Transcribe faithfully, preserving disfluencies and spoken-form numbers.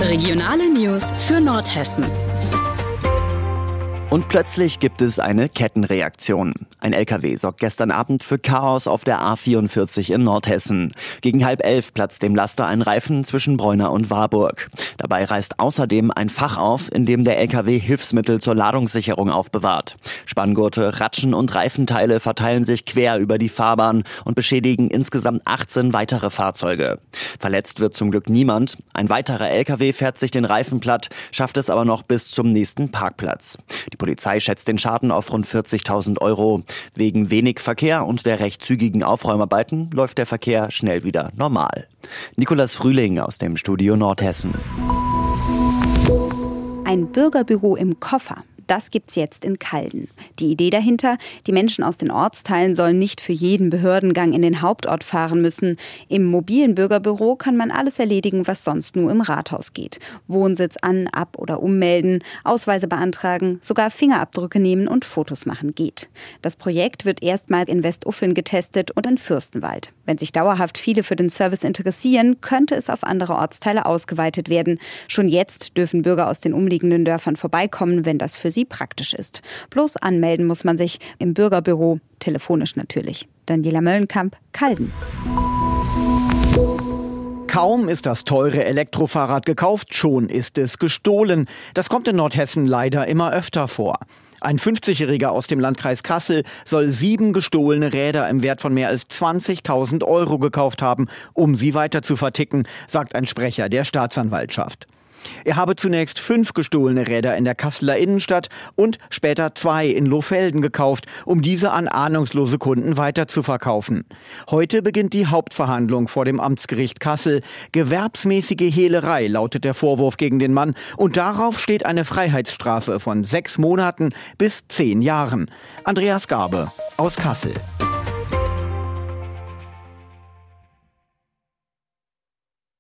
Regionale News für Nordhessen. Und plötzlich gibt es eine Kettenreaktion. Ein L K W sorgt gestern Abend für Chaos auf der A vierundvierzig in Nordhessen. Gegen halb elf platzt dem Laster ein Reifen zwischen Bräuna und Warburg. Dabei reißt außerdem ein Fach auf, in dem der L K W Hilfsmittel zur Ladungssicherung aufbewahrt. Spanngurte, Ratschen und Reifenteile verteilen sich quer über die Fahrbahn und beschädigen insgesamt achtzehn weitere Fahrzeuge. Verletzt wird zum Glück niemand. Ein weiterer L K W fährt sich den Reifen platt, schafft es aber noch bis zum nächsten Parkplatz. Die Polizei schätzt den Schaden auf rund vierzigtausend Euro. Wegen wenig Verkehr und der recht zügigen Aufräumarbeiten läuft der Verkehr schnell wieder normal. Nikolas Frühling aus dem Studio Nordhessen. Ein Bürgerbüro im Koffer. Das gibt's jetzt in Calden. Die Idee dahinter, die Menschen aus den Ortsteilen sollen nicht für jeden Behördengang in den Hauptort fahren müssen. Im mobilen Bürgerbüro kann man alles erledigen, was sonst nur im Rathaus geht. Wohnsitz an-, ab- oder ummelden, Ausweise beantragen, sogar Fingerabdrücke nehmen und Fotos machen geht. Das Projekt wird erstmal in Westuffeln getestet und in Fürstenwald. Wenn sich dauerhaft viele für den Service interessieren, könnte es auf andere Ortsteile ausgeweitet werden. Schon jetzt dürfen Bürger aus den umliegenden Dörfern vorbeikommen, wenn das für sie praktisch ist. Bloß anmelden muss man sich im Bürgerbüro, telefonisch natürlich. Daniela Möllenkamp, Calden. Kaum ist das teure Elektrofahrrad gekauft, schon ist es gestohlen. Das kommt in Nordhessen leider immer öfter vor. Ein fünfzigjähriger aus dem Landkreis Kassel soll sieben gestohlene Räder im Wert von mehr als zwanzigtausend Euro gekauft haben, um sie weiter zu verticken, sagt ein Sprecher der Staatsanwaltschaft. Er habe zunächst fünf gestohlene Räder in der Kasseler Innenstadt und später zwei in Lohfelden gekauft, um diese an ahnungslose Kunden weiterzuverkaufen. Heute beginnt die Hauptverhandlung vor dem Amtsgericht Kassel. Gewerbsmäßige Hehlerei lautet der Vorwurf gegen den Mann und darauf steht eine Freiheitsstrafe von sechs Monaten bis zehn Jahren. Andreas Garbe aus Kassel.